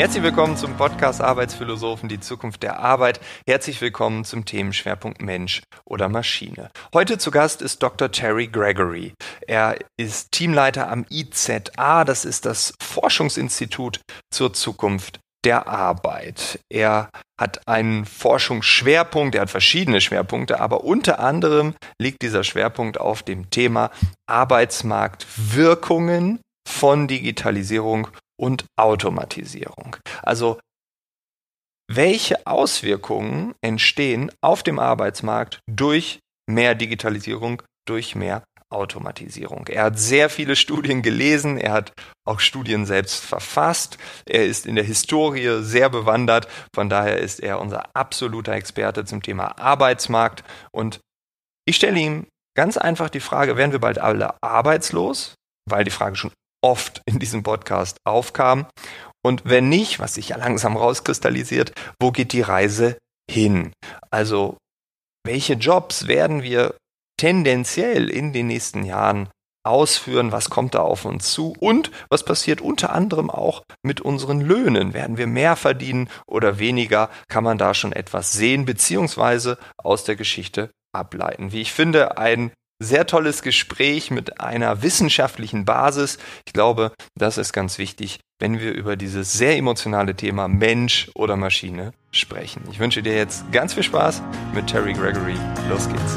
Herzlich willkommen zum Podcast Arbeitsphilosophen, die Zukunft der Arbeit. Herzlich willkommen zum Themenschwerpunkt Mensch oder Maschine. Heute zu Gast ist Dr. Terry Gregory. Er ist Teamleiter am IZA, das ist das Forschungsinstitut zur Zukunft der Arbeit. Er hat einen Forschungsschwerpunkt, er hat verschiedene Schwerpunkte, aber unter anderem liegt dieser Schwerpunkt auf dem Thema Arbeitsmarktwirkungen von Digitalisierung und Automatisierung. Also, welche Auswirkungen entstehen auf dem Arbeitsmarkt durch mehr Digitalisierung, durch mehr Automatisierung? Er hat sehr viele Studien gelesen, er hat auch Studien selbst verfasst, er ist in der Historie sehr bewandert, von daher ist er unser absoluter Experte zum Thema Arbeitsmarkt. Und ich stelle ihm ganz einfach die Frage, werden wir bald alle arbeitslos? Weil die Frage schon oft in diesem Podcast aufkam. Und wenn nicht, was sich ja langsam rauskristallisiert, wo geht die Reise hin? Also, welche Jobs werden wir tendenziell in den nächsten Jahren ausführen? Was kommt da auf uns zu? Und was passiert unter anderem auch mit unseren Löhnen? Werden wir mehr verdienen oder weniger? Kann man da schon etwas sehen, beziehungsweise aus der Geschichte ableiten? Wie ich finde, ein sehr tolles Gespräch mit einer wissenschaftlichen Basis. Ich glaube, das ist ganz wichtig, wenn wir über dieses sehr emotionale Thema Mensch oder Maschine sprechen. Ich wünsche dir jetzt ganz viel Spaß mit Terry Gregory. Los geht's.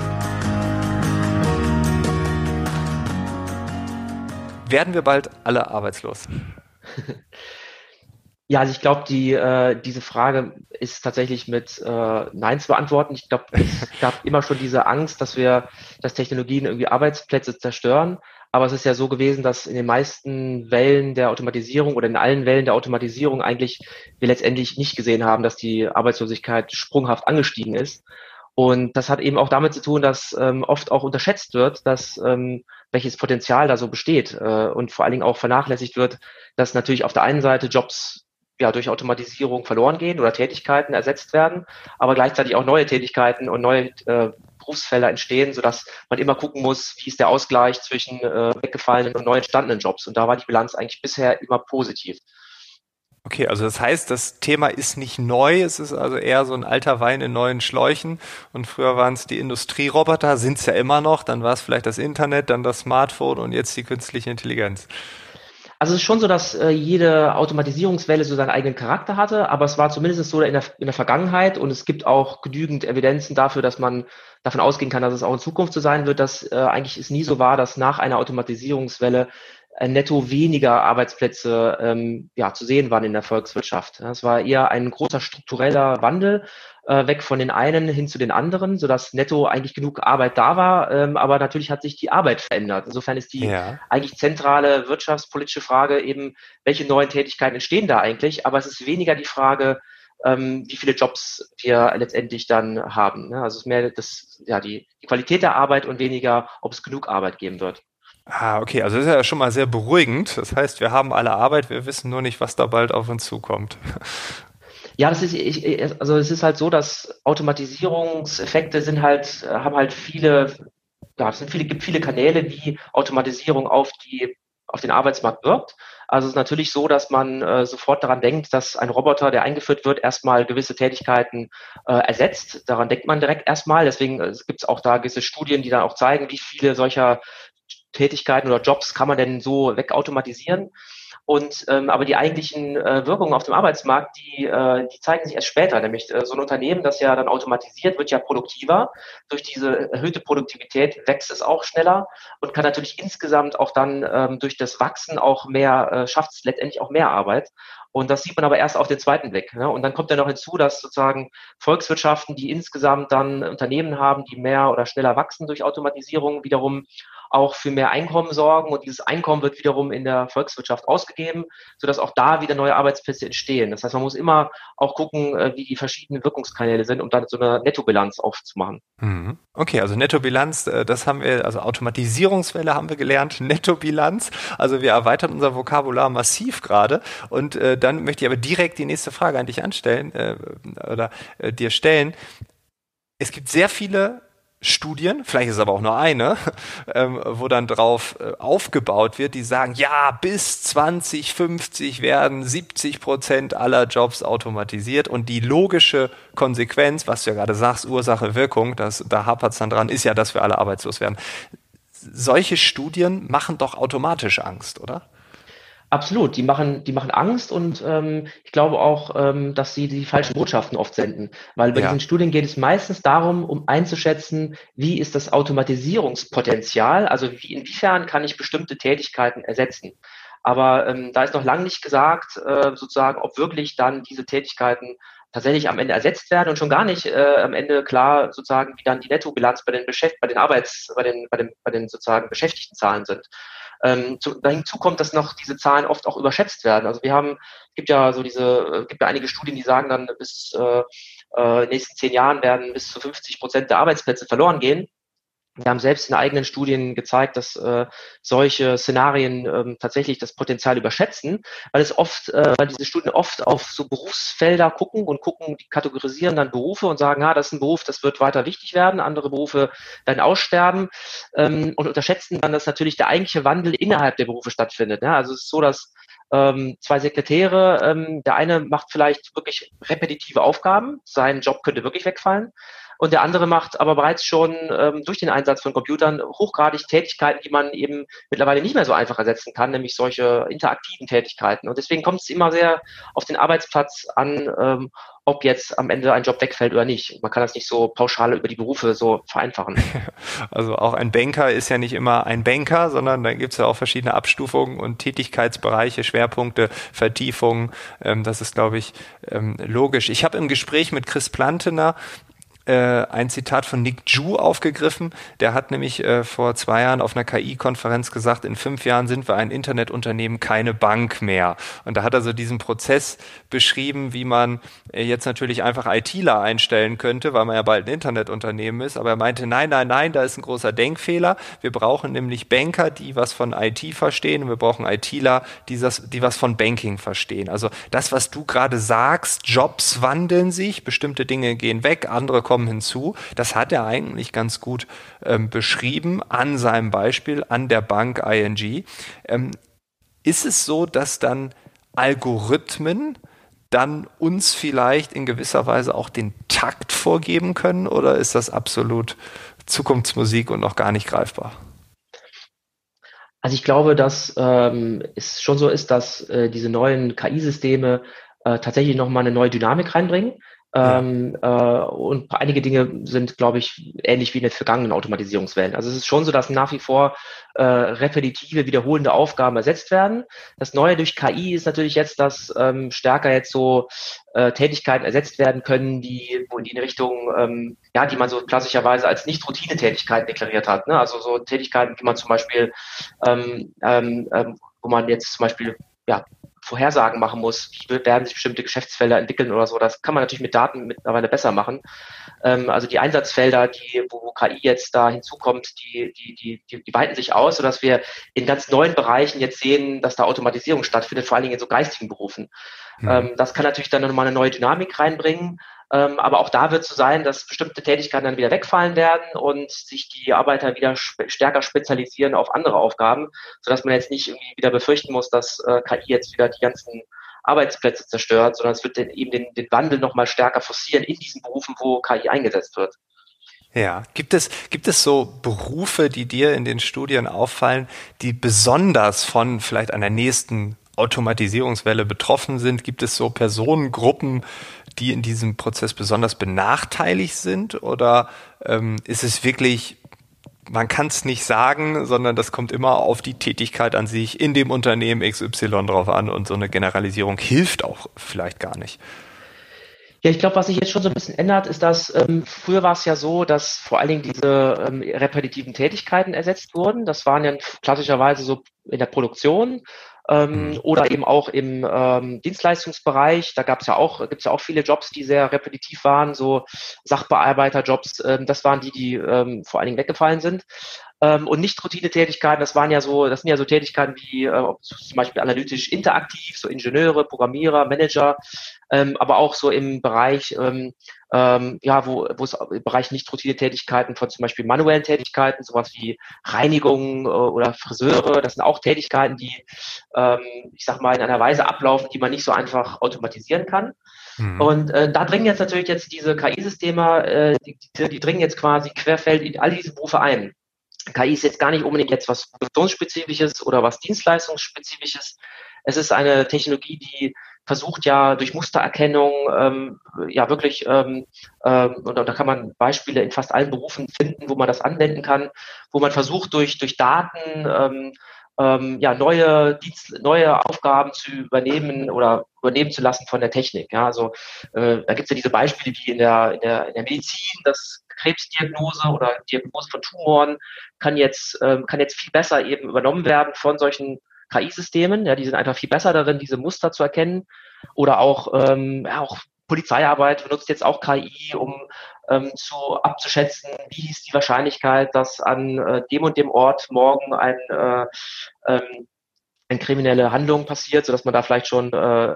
Werden wir bald alle arbeitslos? Ja, also ich glaube, diese Frage ist tatsächlich mit Nein zu beantworten. Ich glaube, es gab immer schon diese Angst, dass Technologien irgendwie Arbeitsplätze zerstören. Aber es ist ja so gewesen, dass in den meisten Wellen der Automatisierung oder in allen Wellen der Automatisierung eigentlich wir letztendlich nicht gesehen haben, dass die Arbeitslosigkeit sprunghaft angestiegen ist. Und das hat eben auch damit zu tun, dass oft auch unterschätzt wird, dass welches Potenzial da so besteht und vor allen Dingen auch vernachlässigt wird, dass natürlich auf der einen Seite Jobs durch Automatisierung verloren gehen oder Tätigkeiten ersetzt werden, aber gleichzeitig auch neue Tätigkeiten und neue Berufsfelder entstehen, sodass man immer gucken muss, wie ist der Ausgleich zwischen weggefallenen und neu entstandenen Jobs. Und da war die Bilanz eigentlich bisher immer positiv. Okay, also das heißt, das Thema ist nicht neu, es ist also eher so ein alter Wein in neuen Schläuchen und früher waren es die Industrieroboter, sind es ja immer noch, dann war es vielleicht das Internet, dann das Smartphone und jetzt die künstliche Intelligenz. Also es ist schon so, dass jede Automatisierungswelle so seinen eigenen Charakter hatte, aber es war zumindest so in der Vergangenheit und es gibt auch genügend Evidenzen dafür, dass man davon ausgehen kann, dass es auch in Zukunft so sein wird, dass eigentlich es nie so war, dass nach einer Automatisierungswelle netto weniger Arbeitsplätze zu sehen waren in der Volkswirtschaft. Es war eher ein großer struktureller Wandel, weg von den einen hin zu den anderen, sodass netto eigentlich genug Arbeit da war, aber natürlich hat sich die Arbeit verändert. Insofern ist die eigentlich zentrale wirtschaftspolitische Frage eben, welche neuen Tätigkeiten entstehen da eigentlich, aber es ist weniger die Frage, wie viele Jobs wir letztendlich dann haben. Ne? Also es ist mehr die Qualität der Arbeit und weniger, ob es genug Arbeit geben wird. Ah, okay, also das ist ja schon mal sehr beruhigend. Das heißt, wir haben alle Arbeit, wir wissen nur nicht, was da bald auf uns zukommt. Ja, es ist halt so, dass Automatisierungseffekte haben halt gibt viele Kanäle, wie Automatisierung auf den Arbeitsmarkt wirkt. Also es ist natürlich so, dass man sofort daran denkt, dass ein Roboter, der eingeführt wird, erstmal gewisse Tätigkeiten ersetzt. Daran denkt man direkt erstmal. Deswegen gibt es auch da gewisse Studien, die dann auch zeigen, wie viele solcher Tätigkeiten oder Jobs kann man denn so wegautomatisieren. Aber die eigentlichen Wirkungen auf dem Arbeitsmarkt, die zeigen sich erst später. Nämlich so ein Unternehmen, das ja dann automatisiert, wird ja produktiver. Durch diese erhöhte Produktivität wächst es auch schneller und kann natürlich insgesamt auch dann durch das Wachsen auch schafft es letztendlich auch mehr Arbeit. Und das sieht man aber erst auf den zweiten Blick. Ne? Und dann kommt ja noch hinzu, dass sozusagen Volkswirtschaften, die insgesamt dann Unternehmen haben, die mehr oder schneller wachsen durch Automatisierung, wiederum auch für mehr Einkommen sorgen und dieses Einkommen wird wiederum in der Volkswirtschaft ausgegeben, sodass auch da wieder neue Arbeitsplätze entstehen. Das heißt, man muss immer auch gucken, wie die verschiedenen Wirkungskanäle sind, um dann so eine Nettobilanz aufzumachen. Okay, also Nettobilanz, das haben wir, also Automatisierungswelle haben wir gelernt, Nettobilanz, also wir erweitern unser Vokabular massiv gerade und dann möchte ich aber direkt die nächste Frage an dich dir stellen. Es gibt sehr viele Studien, vielleicht ist es aber auch nur eine, wo dann drauf aufgebaut wird, die sagen, ja, bis 2050 werden 70% aller Jobs automatisiert und die logische Konsequenz, was du ja gerade sagst, Ursache, Wirkung, da hapert es dann dran, ist ja, dass wir alle arbeitslos werden. Solche Studien machen doch automatisch Angst, oder? Absolut, die machen Angst und ich glaube auch, dass sie die falschen Botschaften oft senden. Weil bei Ja. diesen Studien geht es meistens darum, um einzuschätzen, wie ist das Automatisierungspotenzial, also inwiefern kann ich bestimmte Tätigkeiten ersetzen. Aber da ist noch lange nicht gesagt, sozusagen, ob wirklich dann diese Tätigkeiten tatsächlich am Ende ersetzt werden und schon gar nicht am Ende klar sozusagen, wie dann die Nettobilanz bei den sozusagen Beschäftigtenzahlen sind. Hinzu kommt, dass noch diese Zahlen oft auch überschätzt werden. Also gibt ja gibt ja einige Studien, die sagen dann, bis in den nächsten 10 Jahren werden bis zu 50% der Arbeitsplätze verloren gehen. Wir haben selbst in eigenen Studien gezeigt, dass solche Szenarien tatsächlich das Potenzial überschätzen, weil diese Studien oft auf so Berufsfelder die kategorisieren dann Berufe und sagen, das ist ein Beruf, das wird weiter wichtig werden, andere Berufe werden aussterben und unterschätzen dann, dass natürlich der eigentliche Wandel innerhalb der Berufe stattfindet. Ja? Also es ist so, dass zwei Sekretäre, der eine macht vielleicht wirklich repetitive Aufgaben, sein Job könnte wirklich wegfallen. Und der andere macht aber bereits schon durch den Einsatz von Computern hochgradig Tätigkeiten, die man eben mittlerweile nicht mehr so einfach ersetzen kann, nämlich solche interaktiven Tätigkeiten. Und deswegen kommt es immer sehr auf den Arbeitsplatz an, ob jetzt am Ende ein Job wegfällt oder nicht. Man kann das nicht so pauschal über die Berufe so vereinfachen. Also auch ein Banker ist ja nicht immer ein Banker, sondern da gibt es ja auch verschiedene Abstufungen und Tätigkeitsbereiche, Schwerpunkte, Vertiefungen. Das ist, glaube ich, logisch. Ich habe im Gespräch mit Chris Plantener ein Zitat von Nick Ju aufgegriffen. Der hat nämlich vor 2 Jahren auf einer KI-Konferenz gesagt, in 5 Jahren sind wir ein Internetunternehmen, keine Bank mehr. Und da hat er so diesen Prozess beschrieben, wie man jetzt natürlich einfach ITler einstellen könnte, weil man ja bald ein Internetunternehmen ist. Aber er meinte, nein, da ist ein großer Denkfehler. Wir brauchen nämlich Banker, die was von IT verstehen, und wir brauchen ITler, die was von Banking verstehen. Also das, was du gerade sagst, Jobs wandeln sich, bestimmte Dinge gehen weg, andere kommen hinzu. Das hat er eigentlich ganz gut beschrieben an seinem Beispiel, an der Bank ING. Ist es so, dass dann Algorithmen dann uns vielleicht in gewisser Weise auch den Takt vorgeben können, oder ist das absolut Zukunftsmusik und noch gar nicht greifbar? Also ich glaube, dass es schon so ist, dass diese neuen KI-Systeme tatsächlich nochmal eine neue Dynamik reinbringen. Ja. Und einige Dinge sind, glaube ich, ähnlich wie in den vergangenen Automatisierungswellen. Also es ist schon so, dass nach wie vor repetitive, wiederholende Aufgaben ersetzt werden. Das Neue durch KI ist natürlich jetzt, dass stärker jetzt so Tätigkeiten ersetzt werden können, die in Richtung, die man so klassischerweise als Nicht-Routine-Tätigkeiten deklariert hat. Ne? Also so Tätigkeiten, die man zum Beispiel, wo man jetzt zum Beispiel Vorhersagen machen muss, wie werden sich bestimmte Geschäftsfelder entwickeln oder so. Das kann man natürlich mit Daten mittlerweile besser machen. Also die Einsatzfelder, wo KI jetzt da hinzukommt, die weiten sich aus, sodass wir in ganz neuen Bereichen jetzt sehen, dass da Automatisierung stattfindet, vor allen Dingen in so geistigen Berufen. Das kann natürlich dann nochmal eine neue Dynamik reinbringen. Aber auch da wird es so sein, dass bestimmte Tätigkeiten dann wieder wegfallen werden und sich die Arbeiter wieder stärker spezialisieren auf andere Aufgaben, sodass man jetzt nicht irgendwie wieder befürchten muss, dass KI jetzt wieder die ganzen Arbeitsplätze zerstört, sondern es wird eben den Wandel nochmal stärker forcieren in diesen Berufen, wo KI eingesetzt wird. Ja, gibt es so Berufe, die dir in den Studien auffallen, die besonders von vielleicht einer nächsten Automatisierungswelle betroffen sind? Gibt es so Personengruppen, die in diesem Prozess besonders benachteiligt sind? Oder ist es wirklich, man kann es nicht sagen, sondern das kommt immer auf die Tätigkeit an sich in dem Unternehmen XY drauf an, und so eine Generalisierung hilft auch vielleicht gar nicht? Ja, ich glaube, was sich jetzt schon so ein bisschen ändert, ist, dass früher war es ja so, dass vor allen Dingen diese repetitiven Tätigkeiten ersetzt wurden. Das waren ja klassischerweise so in der Produktion oder eben auch im Dienstleistungsbereich. Da gibt's ja auch viele Jobs, die sehr repetitiv waren, so Sachbearbeiterjobs. Das waren die vor allen Dingen weggefallen sind. Und nicht Routinetätigkeiten, das sind ja so Tätigkeiten wie zum Beispiel analytisch interaktiv, so Ingenieure, Programmierer, Manager, aber auch so im Bereich, wo es im Bereich nicht Routinetätigkeiten von zum Beispiel manuellen Tätigkeiten, sowas wie Reinigung oder Friseure, das sind auch Tätigkeiten, die, ich sag mal, in einer Weise ablaufen, die man nicht so einfach automatisieren kann. Mhm. Und da dringen jetzt diese KI-Systeme, die dringen jetzt quasi querfeld in all diese Berufe ein. KI ist jetzt gar nicht unbedingt jetzt was Produktionsspezifisches oder was Dienstleistungsspezifisches. Es ist eine Technologie, die versucht ja durch Mustererkennung wirklich und da kann man Beispiele in fast allen Berufen finden, wo man das anwenden kann, wo man versucht durch Daten neue Aufgaben zu übernehmen oder übernehmen zu lassen von der Technik. Ja, also da gibt es ja diese Beispiele wie in der Medizin, das Krebsdiagnose oder Diagnose von Tumoren kann jetzt viel besser eben übernommen werden von solchen KI-Systemen. Ja, die sind einfach viel besser darin, diese Muster zu erkennen. Oder auch Polizeiarbeit benutzt jetzt auch KI, um abzuschätzen, wie ist die Wahrscheinlichkeit, dass an dem und dem Ort morgen eine kriminelle Handlung passiert, sodass man da vielleicht schon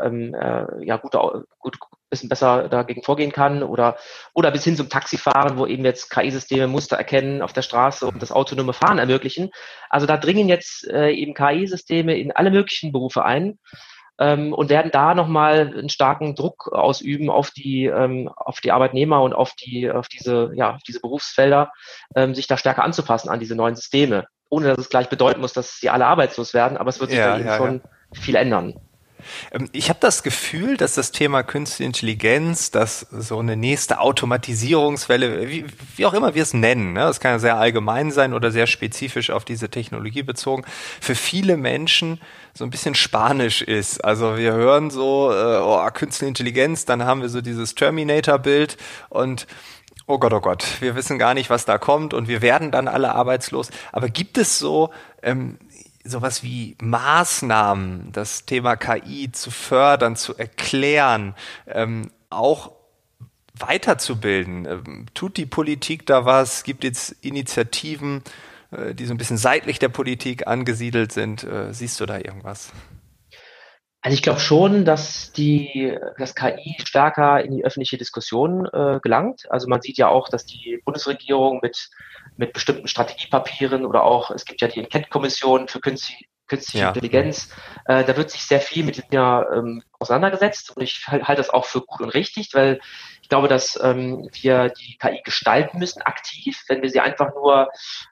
gut bisschen besser dagegen vorgehen kann oder bis hin zum Taxifahren, wo eben jetzt KI-Systeme Muster erkennen auf der Straße und das autonome Fahren ermöglichen. Also da dringen jetzt eben KI-Systeme in alle möglichen Berufe ein und werden da nochmal einen starken Druck ausüben auf die Arbeitnehmer und auf diese Berufsfelder, sich da stärker anzupassen an diese neuen Systeme. Ohne dass es gleich bedeuten muss, dass sie alle arbeitslos werden, aber es wird sich da eben schon viel ändern. Ich habe das Gefühl, dass das Thema Künstliche Intelligenz, dass so eine nächste Automatisierungswelle, wie auch immer wir es nennen, ne, das kann ja sehr allgemein sein oder sehr spezifisch auf diese Technologie bezogen, für viele Menschen so ein bisschen spanisch ist. Also wir hören so, Künstliche Intelligenz, dann haben wir so dieses Terminator-Bild und oh Gott, wir wissen gar nicht, was da kommt und wir werden dann alle arbeitslos. Aber gibt es so sowas wie Maßnahmen, das Thema KI zu fördern, zu erklären, auch weiterzubilden? Tut die Politik da was? Gibt es Initiativen, die so ein bisschen seitlich der Politik angesiedelt sind? Siehst du da irgendwas? Also ich glaube schon, dass das KI stärker in die öffentliche Diskussion gelangt. Also man sieht ja auch, dass die Bundesregierung mit bestimmten Strategiepapieren oder auch, es gibt ja die Enquete-Kommission für künstliche Intelligenz, da wird sich sehr viel mit dem Thema auseinandergesetzt und ich halte das auch für gut und richtig, weil ich glaube, dass wir die KI gestalten müssen, aktiv, wenn wir sie einfach nur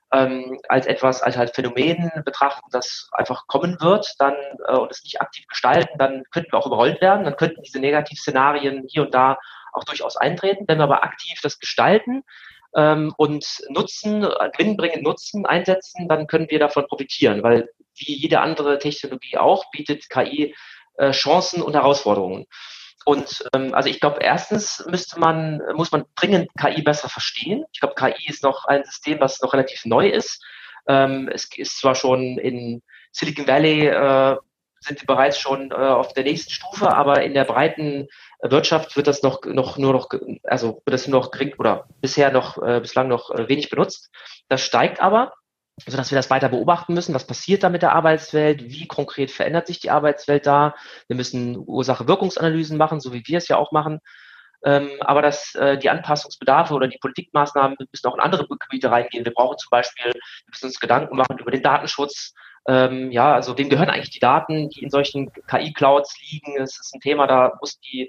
als halt Phänomen betrachten, das einfach kommen wird, dann und es nicht aktiv gestalten, dann könnten wir auch überrollt werden, dann könnten diese Negativszenarien hier und da auch durchaus eintreten. Wenn wir aber aktiv das gestalten und gewinnbringend nutzen, einsetzen, dann können wir davon profitieren, weil wie jede andere Technologie auch bietet KI Chancen und Herausforderungen. Und also ich glaube, erstens muss man dringend KI besser verstehen. Ich glaube, KI ist noch ein System, was noch relativ neu ist. Es ist zwar schon in Silicon Valley sind wir bereits schon auf der nächsten Stufe, aber in der breiten Wirtschaft wird das bislang noch wenig benutzt. Das steigt aber, sodass wir das weiter beobachten müssen. Was passiert da mit der Arbeitswelt? Wie konkret verändert sich die Arbeitswelt da? Wir müssen Ursache-Wirkungsanalysen machen, so wie wir es ja auch machen. Aber die Anpassungsbedarfe oder die Politikmaßnahmen müssen auch in andere Gebiete reingehen. Wir müssen uns Gedanken machen über den Datenschutz. Also wem gehören eigentlich die Daten, die in solchen KI-Clouds liegen? Es ist ein Thema, da muss die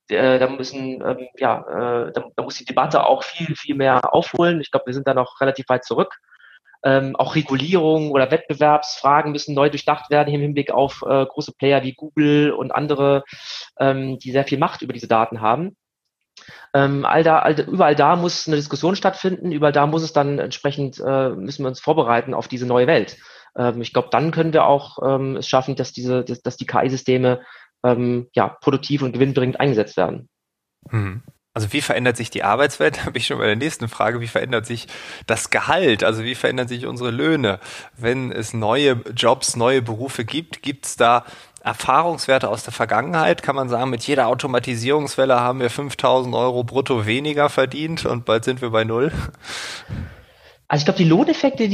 Debatte auch viel, viel mehr aufholen. Ich glaube, wir sind da noch relativ weit zurück. Auch Regulierung oder Wettbewerbsfragen müssen neu durchdacht werden im Hinblick auf große Player wie Google und andere, die sehr viel Macht über diese Daten haben. Überall da muss eine Diskussion stattfinden, überall da muss es dann entsprechend, müssen wir uns vorbereiten auf diese neue Welt. Ich glaube, dann können wir auch es schaffen, dass die KI-Systeme produktiv und gewinnbringend eingesetzt werden. Also wie verändert sich die Arbeitswelt? Da bin ich schon bei der nächsten Frage. Wie verändert sich das Gehalt? Also wie verändern sich unsere Löhne? Wenn es neue Jobs, neue Berufe gibt, gibt es da Erfahrungswerte aus der Vergangenheit? Kann man sagen, mit jeder Automatisierungswelle haben wir 5.000 € brutto weniger verdient und bald sind wir bei null? Also ich glaube, die Lohneffekte,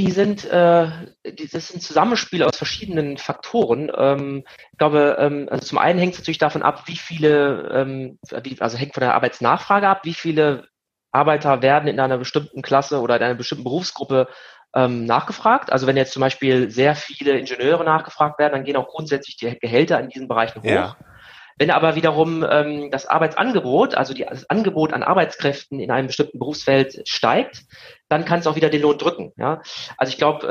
das ist ein Zusammenspiel aus verschiedenen Faktoren. Ich glaube, also zum einen hängt es natürlich davon ab, also hängt von der Arbeitsnachfrage ab, wie viele Arbeiter werden in einer bestimmten Klasse oder in einer bestimmten Berufsgruppe nachgefragt. Also wenn jetzt zum Beispiel sehr viele Ingenieure nachgefragt werden, dann gehen auch grundsätzlich die Gehälter in diesen Bereichen Ja. hoch. Wenn aber wiederum das Arbeitsangebot, also das Angebot an Arbeitskräften in einem bestimmten Berufsfeld steigt, dann kann es auch wieder den Lohn drücken. Ja? Also ich glaube,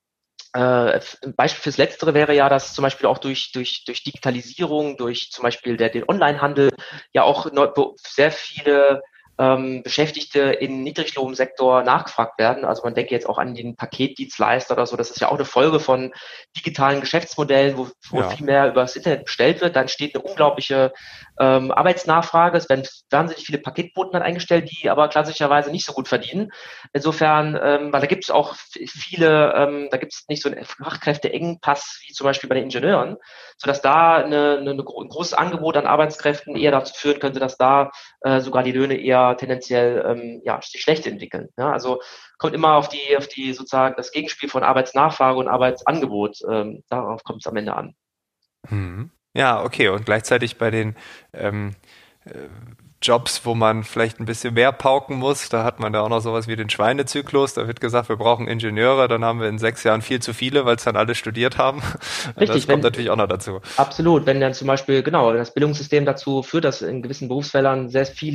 ein Beispiel fürs Letztere wäre ja, dass zum Beispiel auch durch Digitalisierung, durch zum Beispiel den Onlinehandel ja auch sehr viele Beschäftigte im Niedriglohnsektor nachgefragt werden. Also man denke jetzt auch an den Paketdienstleister oder so. Das ist ja auch eine Folge von digitalen Geschäftsmodellen, wo Ja. viel mehr über das Internet bestellt wird. Dann steht eine unglaubliche Arbeitsnachfrage. Es werden wahnsinnig viele Paketboten dann eingestellt, die aber klassischerweise nicht so gut verdienen. Insofern, weil da gibt es auch da gibt es nicht so einen Fachkräfteengpass wie zum Beispiel bei den Ingenieuren, sodass da ein großes Angebot an Arbeitskräften eher dazu führen könnte, dass da sogar die Löhne eher tendenziell sich schlecht entwickeln. Ja, also kommt immer auf die sozusagen das Gegenspiel von Arbeitsnachfrage und Arbeitsangebot. Darauf kommt es am Ende an. Mhm. Ja, okay. Und gleichzeitig bei den ähm, äh, Jobs, wo man vielleicht ein bisschen mehr pauken muss, da hat man da auch noch sowas wie den Schweinezyklus. Da wird gesagt, wir brauchen Ingenieure, dann haben wir in 6 Jahren viel zu viele, weil es dann alle studiert haben. Das Richtig, kommt natürlich auch noch dazu. absolut, wenn dann zum Beispiel, genau, das Bildungssystem dazu führt, dass in gewissen Berufsfeldern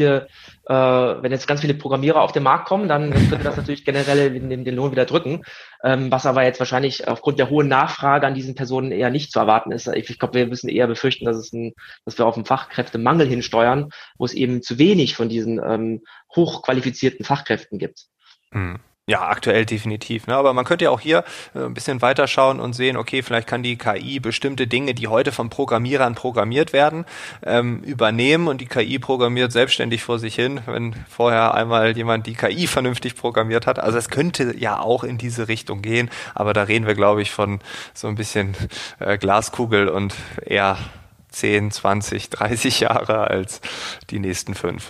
wenn jetzt ganz viele Programmierer auf den Markt kommen, dann könnte das natürlich generell den Lohn wieder drücken, was aber jetzt wahrscheinlich aufgrund der hohen Nachfrage an diesen Personen eher nicht zu erwarten ist. Ich glaube, wir müssen eher befürchten, dass wir auf einen Fachkräftemangel hinsteuern, wo es eben zu wenig von diesen hochqualifizierten Fachkräften gibt. Hm. Ja, aktuell definitiv. Ne? Aber man könnte ja auch hier ein bisschen weiterschauen und sehen, okay, vielleicht kann die KI bestimmte Dinge, die heute von Programmierern programmiert werden, übernehmen und die KI programmiert selbstständig vor sich hin, wenn vorher einmal jemand die KI vernünftig programmiert hat. Also es könnte ja auch in diese Richtung gehen, aber da reden wir, glaube ich, von so ein bisschen Glaskugel und eher 10, 20, 30 Jahre als die nächsten 5.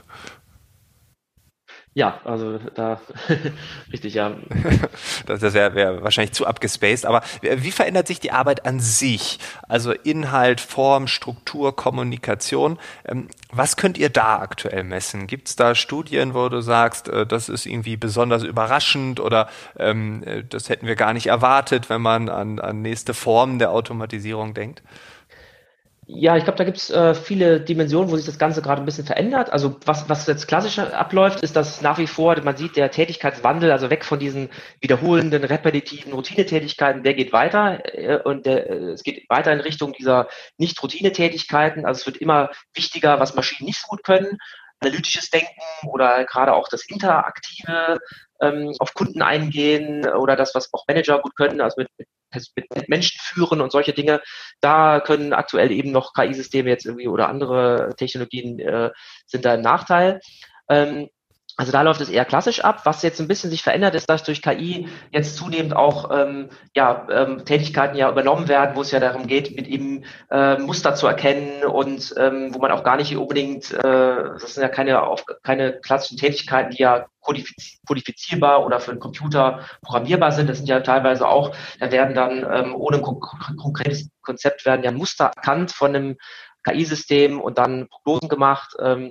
Ja, also da richtig, ja. Das wär wahrscheinlich zu abgespaced. Aber wie verändert sich die Arbeit an sich? Also Inhalt, Form, Struktur, Kommunikation. Was könnt ihr da aktuell messen? Gibt es da Studien, wo du sagst, das ist irgendwie besonders überraschend oder das hätten wir gar nicht erwartet, wenn man an nächste Formen der Automatisierung denkt? Ja, ich glaube, da gibt's viele Dimensionen, wo sich das Ganze gerade ein bisschen verändert. Also was jetzt klassisch abläuft, ist, dass nach wie vor, man sieht, der Tätigkeitswandel, also weg von diesen wiederholenden, repetitiven Routinetätigkeiten, der geht weiter es geht weiter in Richtung dieser Nicht-Routine-Tätigkeiten. Also es wird immer wichtiger, was Maschinen nicht so gut können. Analytisches Denken oder gerade auch das Interaktive, auf Kunden eingehen oder das, was auch Manager gut können, also mit Menschen führen und solche Dinge. Da können aktuell eben noch KI-Systeme jetzt irgendwie oder andere Technologien sind da ein Nachteil. Ähm, also da läuft es eher klassisch ab. Was jetzt ein bisschen sich verändert, ist, dass durch KI jetzt zunehmend auch Tätigkeiten ja übernommen werden, wo es ja darum geht, mit eben Muster zu erkennen und wo man auch gar nicht unbedingt, das sind ja keine klassischen Tätigkeiten, die ja kodifizierbar oder für einen Computer programmierbar sind. Das sind ja teilweise auch, da werden dann ohne ein konkretes Konzept werden ja Muster erkannt von einem KI-System und dann Prognosen gemacht.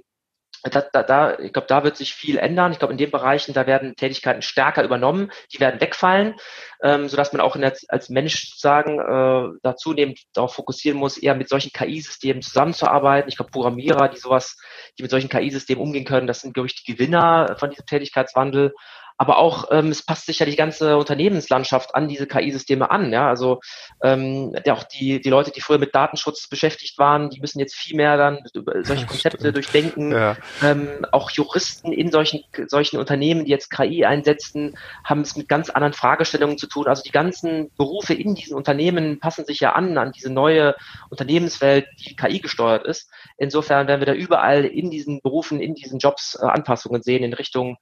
Ich glaube, da wird sich viel ändern. Ich glaube, in den Bereichen, da werden Tätigkeiten stärker übernommen, die werden wegfallen, sodass man auch als Mensch sozusagen da zunehmend darauf fokussieren muss, eher mit solchen KI-Systemen zusammenzuarbeiten. Ich glaube, Programmierer, die mit solchen KI-Systemen umgehen können, das sind, glaube ich, die Gewinner von diesem Tätigkeitswandel. Aber auch es passt sich ja die ganze Unternehmenslandschaft an diese KI-Systeme an. Ja, also auch die Leute, die früher mit Datenschutz beschäftigt waren, die müssen jetzt viel mehr dann solche Konzepte Stimmt. durchdenken. Ja. Auch Juristen in solchen Unternehmen, die jetzt KI einsetzen, haben es mit ganz anderen Fragestellungen zu tun. Also die ganzen Berufe in diesen Unternehmen passen sich ja an diese neue Unternehmenswelt, die KI gesteuert ist. Insofern werden wir da überall in diesen Berufen, in diesen Jobs Anpassungen sehen in Richtung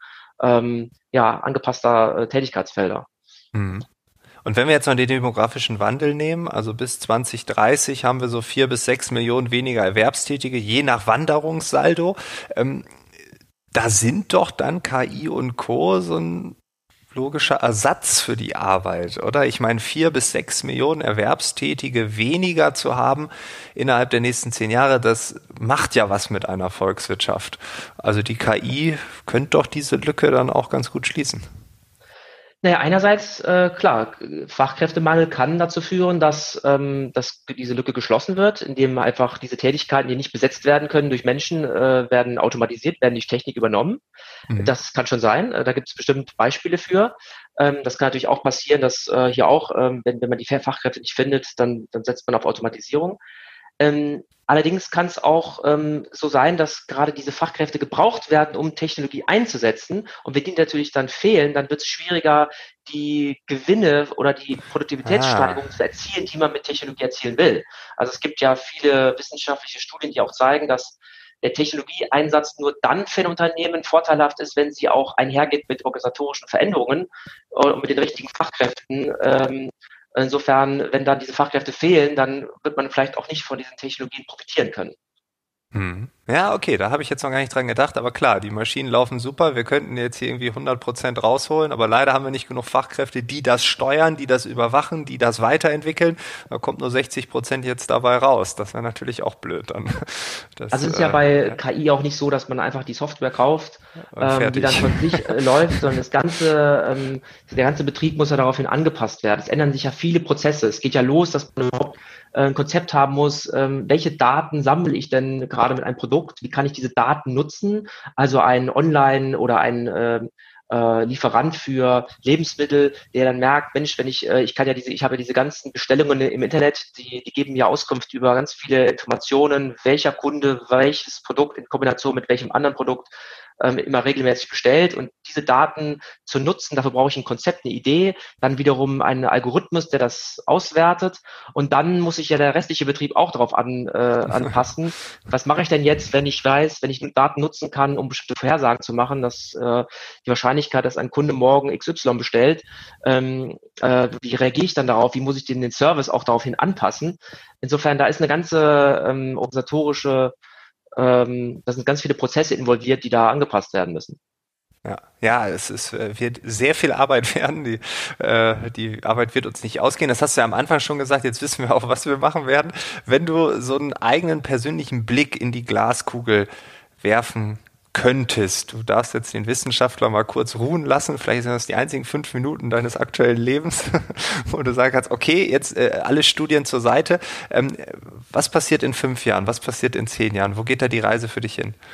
angepasster Tätigkeitsfelder. Mhm. Und wenn wir jetzt mal den demografischen Wandel nehmen, also bis 2030 haben wir so 4 bis 6 Millionen weniger Erwerbstätige, je nach Wanderungssaldo. Da sind doch dann KI und Co. so ein logischer Ersatz für die Arbeit, oder? Ich meine, 4 bis 6 Millionen Erwerbstätige weniger zu haben innerhalb der nächsten 10 Jahre, das macht ja was mit einer Volkswirtschaft. Also die KI könnte doch diese Lücke dann auch ganz gut schließen. Naja, einerseits, klar, Fachkräftemangel kann dazu führen, dass diese Lücke geschlossen wird, indem einfach diese Tätigkeiten, die nicht besetzt werden können durch Menschen, werden automatisiert, werden durch Technik übernommen. Mhm. Das kann schon sein. Da gibt es bestimmt Beispiele für. Das kann natürlich auch passieren, dass hier auch, wenn man die Fachkräfte nicht findet, dann setzt man auf Automatisierung. Allerdings kann es auch so sein, dass gerade diese Fachkräfte gebraucht werden, um Technologie einzusetzen. Und wenn die natürlich dann fehlen, dann wird es schwieriger, die Gewinne oder die Produktivitätssteigerung zu erzielen, die man mit Technologie erzielen will. Also es gibt ja viele wissenschaftliche Studien, die auch zeigen, dass der Technologieeinsatz nur dann für ein Unternehmen vorteilhaft ist, wenn sie auch einhergeht mit organisatorischen Veränderungen und mit den richtigen Fachkräften. Insofern, wenn dann diese Fachkräfte fehlen, dann wird man vielleicht auch nicht von diesen Technologien profitieren können. Hm. Ja, okay, da habe ich jetzt noch gar nicht dran gedacht, aber klar, die Maschinen laufen super, wir könnten jetzt hier irgendwie 100% rausholen, aber leider haben wir nicht genug Fachkräfte, die das steuern, die das überwachen, die das weiterentwickeln. Da kommt nur 60% jetzt dabei raus. Das wäre natürlich auch blöd dann. Also es ist ja bei KI auch nicht so, dass man einfach die Software kauft, die dann von sich läuft, sondern der ganze Betrieb muss ja daraufhin angepasst werden. Es ändern sich ja viele Prozesse. Es geht ja los, dass man überhaupt ein Konzept haben muss, welche Daten sammle ich denn gerade mit einem Produkt, wie kann ich diese Daten nutzen, also ein Online- oder ein Lieferant für Lebensmittel, der dann merkt, Mensch, wenn ich kann ja ich habe ja diese ganzen Bestellungen im Internet, die geben mir Auskunft über ganz viele Informationen, welcher Kunde welches Produkt in Kombination mit welchem anderen Produkt immer regelmäßig bestellt und diese Daten zu nutzen, dafür brauche ich ein Konzept, eine Idee, dann wiederum einen Algorithmus, der das auswertet und dann muss sich ja der restliche Betrieb auch darauf anpassen. Was mache ich denn jetzt, wenn ich weiß, wenn ich Daten nutzen kann, um bestimmte Vorhersagen zu machen, dass die Wahrscheinlichkeit, dass ein Kunde morgen XY bestellt, wie reagiere ich dann darauf, wie muss ich den Service auch daraufhin anpassen? Insofern, da ist eine ganze organisatorische da sind ganz viele Prozesse involviert, die da angepasst werden müssen. Ja, ja, wird sehr viel Arbeit werden. Die Arbeit wird uns nicht ausgehen. Das hast du ja am Anfang schon gesagt. Jetzt wissen wir auch, was wir machen werden. Wenn du so einen eigenen persönlichen Blick in die Glaskugel werfen könntest, du darfst jetzt den Wissenschaftler mal kurz ruhen lassen. Vielleicht sind das die einzigen 5 Minuten deines aktuellen Lebens, wo du sagen kannst, okay, jetzt alle Studien zur Seite. Was passiert in 5 Jahren? Was passiert in 10 Jahren? Wo geht da die Reise für dich hin?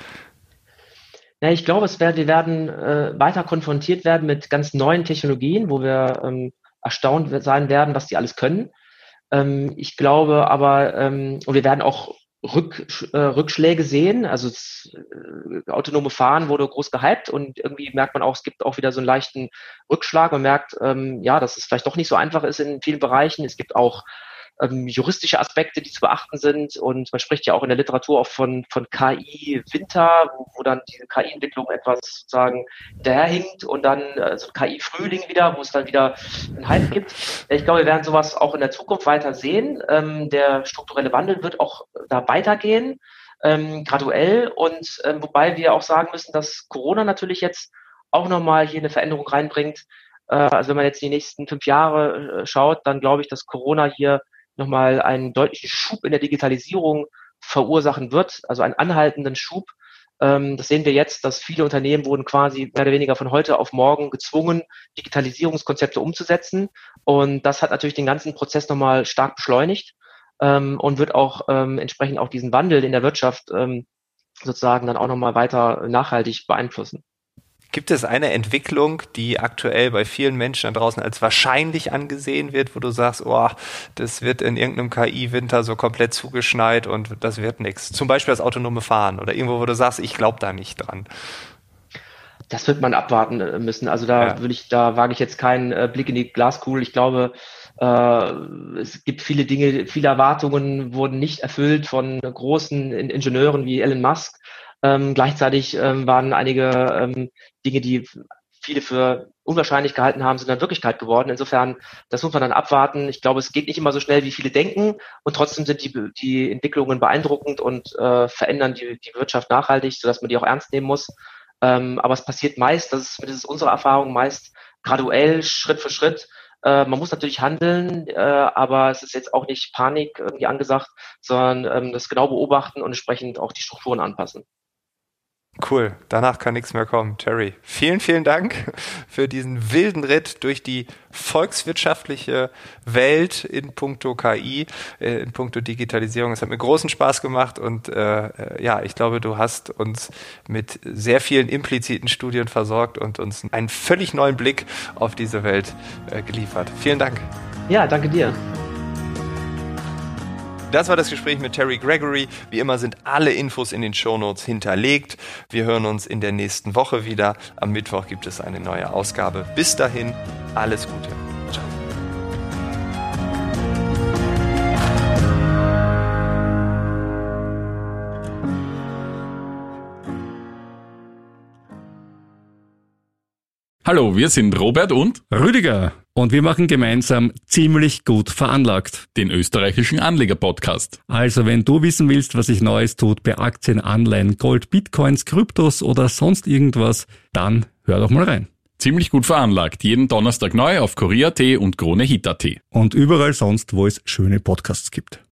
Ja, ich glaube, wir werden weiter konfrontiert werden mit ganz neuen Technologien, wo wir erstaunt sein werden, was die alles können. Ich glaube aber, und wir werden auch Rückschläge sehen. Also das autonome Fahren wurde groß gehypt und irgendwie merkt man auch, es gibt auch wieder so einen leichten Rückschlag. Man merkt, ja, dass es vielleicht doch nicht so einfach ist in vielen Bereichen. Es gibt auch juristische Aspekte, die zu beachten sind. Und man spricht ja auch in der Literatur oft von KI-Winter, wo dann diese KI-Entwicklung etwas sozusagen daherhinkt und dann so KI-Frühling wieder, wo es dann wieder einen Hype gibt. Ich glaube, wir werden sowas auch in der Zukunft weiter sehen. Der strukturelle Wandel wird auch da weitergehen, graduell. Und wobei wir auch sagen müssen, dass Corona natürlich jetzt auch nochmal hier eine Veränderung reinbringt. Also wenn man jetzt die nächsten 5 Jahre schaut, dann glaube ich, dass Corona hier nochmal einen deutlichen Schub in der Digitalisierung verursachen wird, also einen anhaltenden Schub. Das sehen wir jetzt, dass viele Unternehmen wurden quasi mehr oder weniger von heute auf morgen gezwungen, Digitalisierungskonzepte umzusetzen. Und das hat natürlich den ganzen Prozess nochmal stark beschleunigt und wird auch entsprechend auch diesen Wandel in der Wirtschaft sozusagen dann auch nochmal weiter nachhaltig beeinflussen. Gibt es eine Entwicklung, die aktuell bei vielen Menschen da draußen als wahrscheinlich angesehen wird, wo du sagst, oh, das wird in irgendeinem KI-Winter so komplett zugeschneit und das wird nichts? Zum Beispiel das autonome Fahren oder irgendwo, wo du sagst, ich glaube da nicht dran. Das wird man abwarten müssen. Also da wage ich jetzt keinen Blick in die Glaskugel. Ich glaube, es gibt viele Dinge, viele Erwartungen wurden nicht erfüllt von großen Ingenieuren wie Elon Musk. Gleichzeitig waren einige Dinge, die viele für unwahrscheinlich gehalten haben, sind dann Wirklichkeit geworden. Insofern, das muss man dann abwarten. Ich glaube, es geht nicht immer so schnell, wie viele denken. Und trotzdem sind die Entwicklungen beeindruckend und verändern die Wirtschaft nachhaltig, sodass man die auch ernst nehmen muss. Aber es passiert meist, das ist unsere Erfahrung, meist graduell, Schritt für Schritt. Man muss natürlich handeln, aber es ist jetzt auch nicht Panik irgendwie angesagt, sondern das genau beobachten und entsprechend auch die Strukturen anpassen. Cool, danach kann nichts mehr kommen. Terry, vielen, vielen Dank für diesen wilden Ritt durch die volkswirtschaftliche Welt in puncto KI, in puncto Digitalisierung. Es hat mir großen Spaß gemacht und ich glaube, du hast uns mit sehr vielen impliziten Studien versorgt und uns einen völlig neuen Blick auf diese Welt geliefert. Vielen Dank. Ja, danke dir. Das war das Gespräch mit Terry Gregory. Wie immer sind alle Infos in den Shownotes hinterlegt. Wir hören uns in der nächsten Woche wieder. Am Mittwoch gibt es eine neue Ausgabe. Bis dahin, alles Gute. Ciao. Hallo, wir sind Robert und Rüdiger und wir machen gemeinsam ziemlich gut veranlagt, den österreichischen Anleger-Podcast. Also wenn du wissen willst, was sich Neues tut bei Aktien, Anleihen, Gold, Bitcoins, Kryptos oder sonst irgendwas, dann hör doch mal rein. Ziemlich gut veranlagt, jeden Donnerstag neu auf Kurier.at und Krone-Hit.at. Und überall sonst, wo es schöne Podcasts gibt.